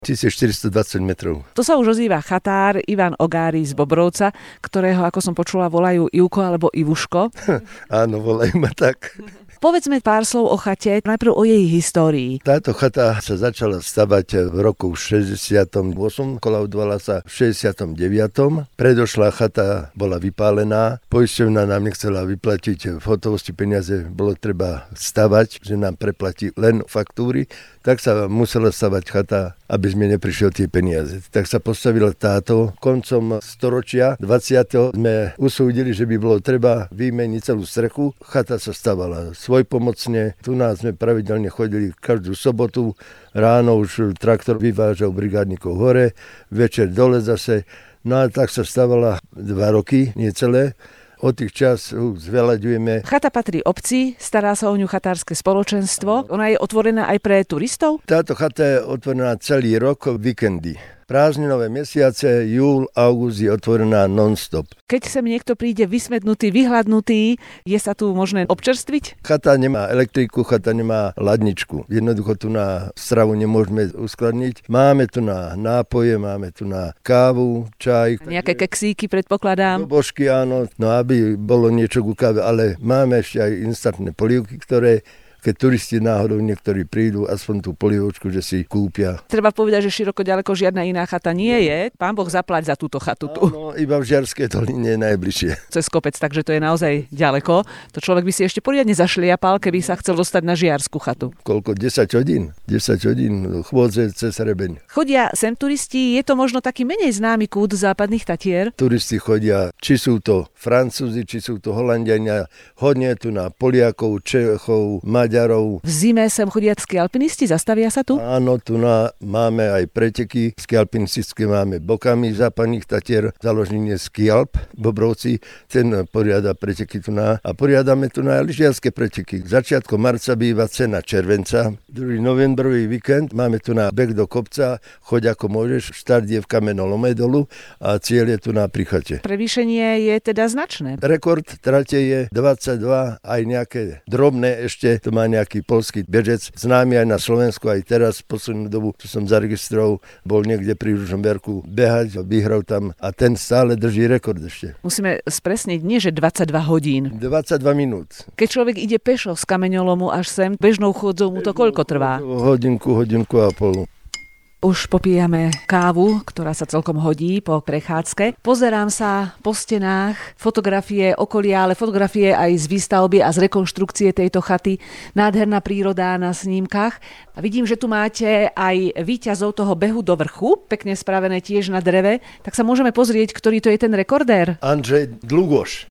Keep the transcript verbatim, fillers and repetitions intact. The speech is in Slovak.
tisícštyristodvadsať metrov. To sa už ozýva chatár Ivan Ogári z Bobrovca, ktorého, ako som počula, volajú Ivko alebo Ivuško. Áno, volajú ma tak. Povedzme pár slov o chate, najprv o jej histórii. Táto chata sa začala stavať v roku šesťdesiatom ôsmom, kolaudovala sa v šesťdesiatom deviatom Predošlá chata bola vypálená, poisťovňa nám nechcela vyplatiť v hotovosti peniaze, bolo treba stavať, že nám preplatí len faktúry, tak sa musela stavať chata, aby sme neprišli o tie peniaze. Tak sa postavila táto. Koncom storočia dvadsiateho sme usúdili, že by bolo treba vymeniť celú strechu. Chata sa stavala svojpomocne. Tu nás sme pravidelne chodili každú sobotu. Ráno už traktor vyvážal brigádnikov hore, večer dole zase. No a tak sa stavala dva roky, nie celé. Od tých čas zveľaďujeme. Chata patrí obci, stará sa o ňu chatárske spoločenstvo. Ona je otvorená aj pre turistov? Táto chata je otvorená celý rok, víkendy. Prázdninové mesiace, júl, august je otvorená non-stop. Keď sem niekto príde vysmednutý, vyhladnutý, je sa tu možné občerstviť? Chata nemá elektriku, chata nemá ladničku. Jednoducho tu na stravu nemôžeme uskladniť. Máme tu na nápoje, máme tu na kávu, čaj. Nejaké keksíky predpokladám. Božky, áno, no aby bolo niečo ku káve, ale máme ešte aj instantné polievky, ktoré keď turisti náhodou niektorí prídu, aspoň tú polievočku, že si kúpia. Treba povedať, že široko ďaleko žiadna iná chata nie je. Pán Boh zaplať za túto chatu tu. Áno, iba v Žiarskej doline je najbližšie. Cez kopec, takže to je naozaj ďaleko. To človek by si ešte poriadne zašliapal, keby sa chcel dostať na žiarsku chatu. Koľko? desať hodín? desať hodín chôdze cez Rebeň. Chodia sem turisti, je to možno taký menej známy kút západných Tatier? Turisti chodia, či sú to Francúzi, či sú to Holanďania, hodne tu na Poliakov, Čechov, Maďarov. V zime sem chodia skialpinisti, zastavia sa tu? Áno, tu na, máme aj preteky, skialpinistické máme bokami západných Tatier, založenie Skialp, Bobrovci, ten poriada preteky tu na, a poriadame tu na lyžiarske preteky. Začiatkom marca býva cena červenca, druhý novembrový víkend, máme tu na beh do kopca, choď ako môžeš, štart je v Kamenolome dolu a cieľ je tu na Prichate. Prevýšenie je teda značné. Rekord trate je dvadsaťdva, aj nejaké drobné ešte, to má nejaký polský bežec, známy aj na Slovensku, aj teraz poslednú dobu, čo som zaregistroval, bol niekde pri Ružomberku behať, vyhral tam a ten stále drží rekord ešte. Musíme spresniť, nie že dvadsaťdva hodín. dvadsaťdva minút. Keď človek ide pešo z Kameňolomu až sem, bežnou chodzou mu to koľko trvá? Hodinku, hodinku a pol. Už popíjame kávu, ktorá sa celkom hodí po prechádzke. Pozerám sa po stenách, fotografie okolia, ale fotografie aj z výstavby a z rekonštrukcie tejto chaty. Nádherná príroda na snímkach. A vidím, že tu máte aj víťazov toho behu do vrchu, pekne spravené tiež na dreve. Tak sa môžeme pozrieť, ktorý to je ten rekordér. Andrej Dlugoš.